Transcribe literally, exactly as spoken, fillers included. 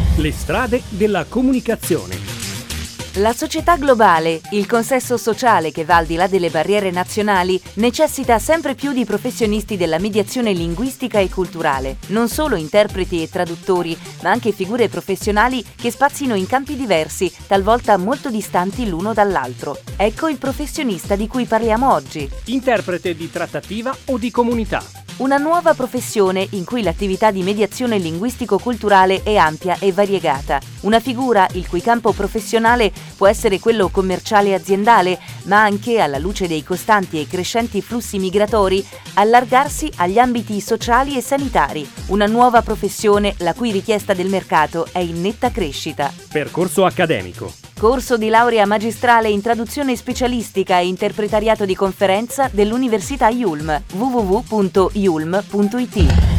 Le strade della comunicazione. La società globale, il consesso sociale che va al di là delle barriere nazionali, necessita sempre più di professionisti della mediazione linguistica e culturale, non solo interpreti e traduttori, ma anche figure professionali che spazino in campi diversi, talvolta molto distanti l'uno dall'altro. Ecco il professionista di cui parliamo oggi. Interprete di trattativa o di comunità. Una nuova professione in cui l'attività di mediazione linguistico-culturale è ampia e variegata. Una figura il cui campo professionale può essere quello commerciale e aziendale, ma anche, alla luce dei costanti e crescenti flussi migratori, allargarsi agli ambiti sociali e sanitari. Una nuova professione la cui richiesta del mercato è in netta crescita. Percorso accademico. Corso di laurea magistrale in traduzione specialistica e interpretariato di conferenza dell'Università Yulm. w w w punto yulm punto i t